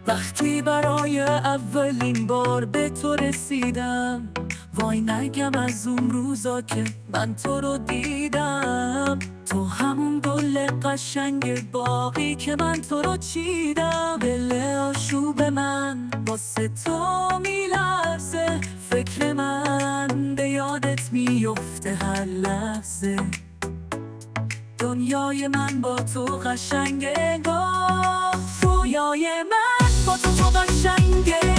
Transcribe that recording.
وقتی برای اولین بار به تو رسیدم، وای نگم از اون روزا که من تو رو دیدم. تو همون گل قشنگ باغی که من تو رو چیدم. دل آشوب من واسه تو میلرزه، فکر من به یادت میفته هر لحظه. دنیای من با تو قشنگه، رویای من با تو قشنگه.